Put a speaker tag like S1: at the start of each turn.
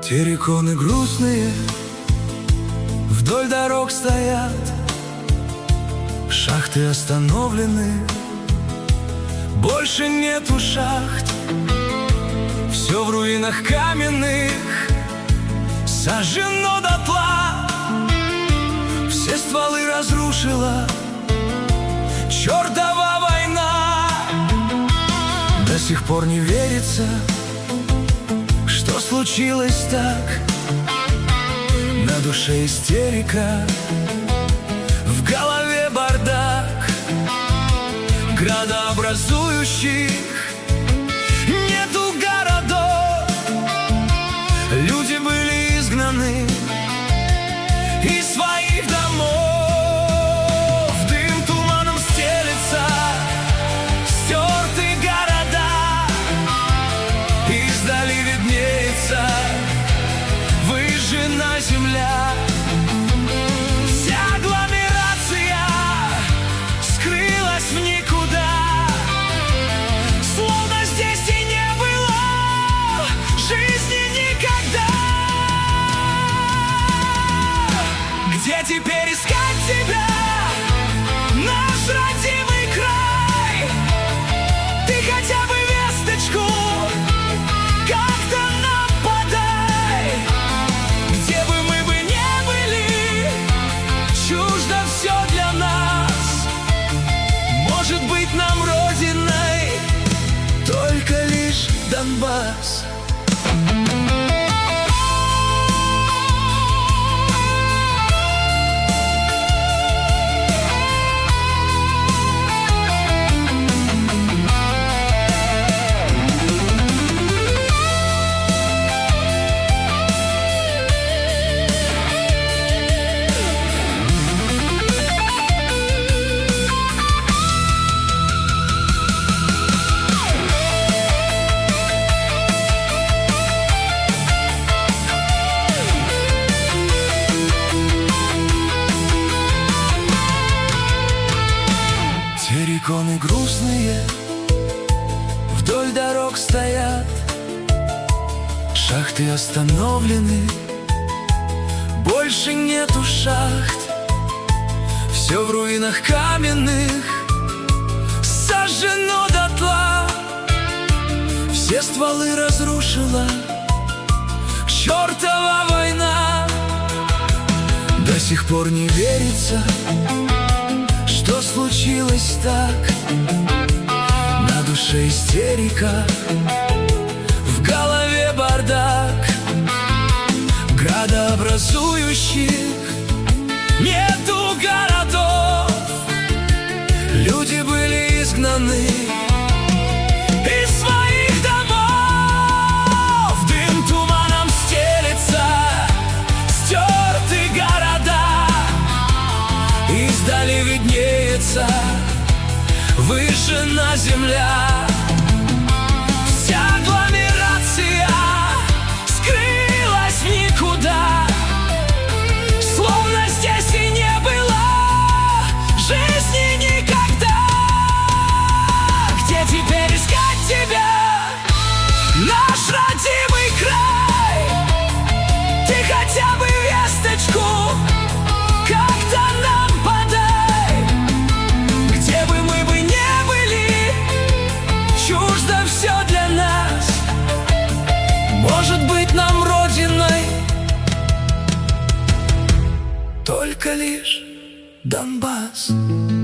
S1: Терриконы грустные вдоль дорог стоят, шахты остановлены, больше нету шахт. Все в руинах каменных сожжено дотла, все стволы разрушила чертова война. До сих пор не верится, что случилось так. На душе истерика, в голове бардак, градообразующих нету городов. Люди были изгнаны из своих домов. Дым туманом стелется, стерты города, издали виднеется выжжена земля. Вся агломерация скрылась в никуда, словно здесь и не было жизни никогда. Где теперь искать тебя, наш родимый край? Ты хотя бы весточку как-то нам подай. Где бы мы не были, чуждо все для нас. Может быть, нам родиной только лишь Донбасс. Терриконы грустные вдоль дорог стоят, шахты остановлены, больше нету шахт. Все в руинах каменных сожжено дотла, все стволы разрушила чертова война. До сих пор не верится, что случилось так. На душе истерика, в голове бардак, градообразующих нету городов. Люди были изгнаны из своих домов. Дым туманом стелется, стерты города, издали виднеется выжжена земля. Вся агломерация скрылась в никуда, словно здесь и не было жизни никогда. Где теперь искать тебя, наш родимый край? Ты хотя бы весточку как-то нам подай. Где бы мы не были, чуждо все для нас. Может быть, нам родиной только лишь Донбасс.